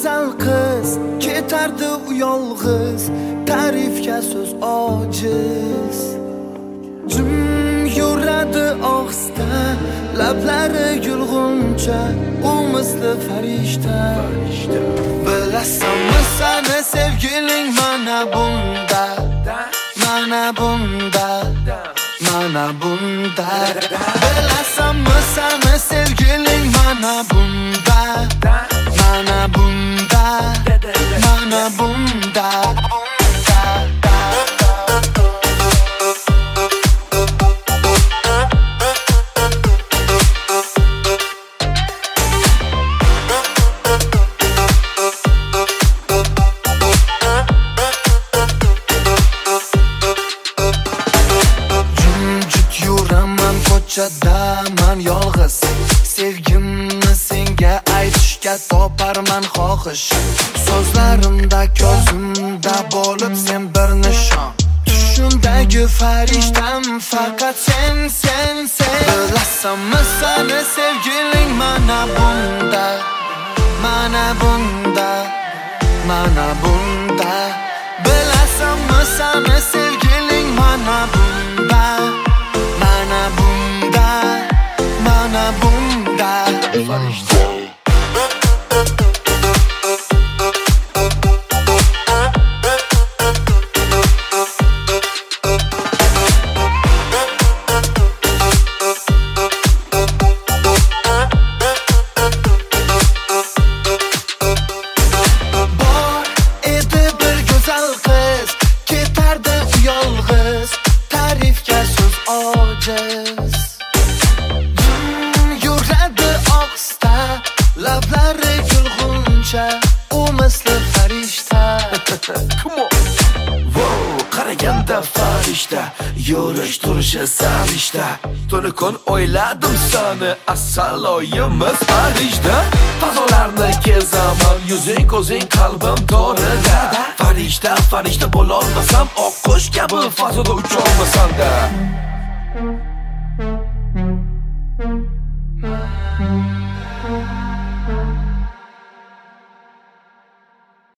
go'zal qiz ketardi u yolg'iz, ta'rifga so'z ojiz. Jim yuradi ohista, lablari gulg'uncha, u misli farishta. Bilasanmi seni sevgiling mana bunda, mana bunda, mana bunda. Bilasanmi seni sevgiling mana bunda, mana bunda, mana bunda. Man yolg'iz sevgimni senga aytishga toparman xohish. So'zlarimda ko'zimda bo'lib sen bir nishon, tushimdagi farishtam faqat sen. Bilasanmi seni sevgiling mana bunda, mana bunda, mana bunda. Bilasanmi seni sevgiling mana bunda, mana bunda, mana bunda. Farishta. Bor edi bir go'zal qiz, ketardi u yolg'iz, ta'rifga so'z ojiz. Lablari gulg'uncha, u misli farishta. Come on. Wow, qaraganda farishta, yurish turishi savishta. Tuni kun o'yladim seni, asaloyimiz farishta. Fazolarni kezaman, yuzing ko'zing qalbim to'rida. Farishta, farishta bo'lolmasam, oq qush kabi fazoda ucholmasam-da.